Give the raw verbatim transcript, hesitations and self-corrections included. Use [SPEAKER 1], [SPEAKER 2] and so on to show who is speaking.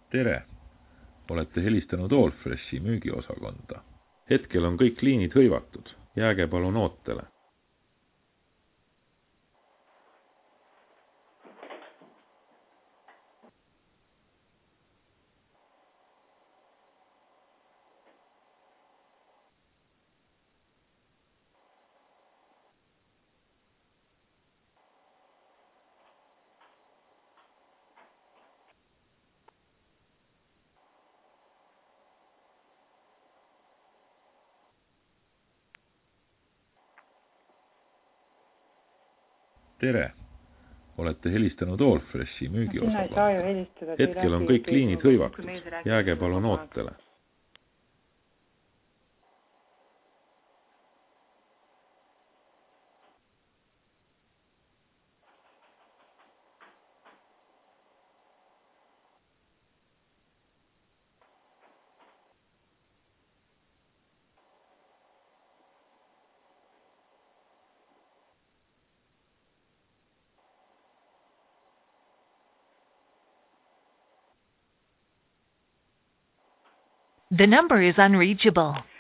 [SPEAKER 1] tere! Olete helistanud Allfreshi müügiosakonda. Hetkel on kõik liinid hõivatud. Jääge palun ootele. Tere! Olete helistanud Allfreshi müügiosakonda. Hetkel on kõik liinid hõivatud. Jääge palun ootele.
[SPEAKER 2] The number is unreachable.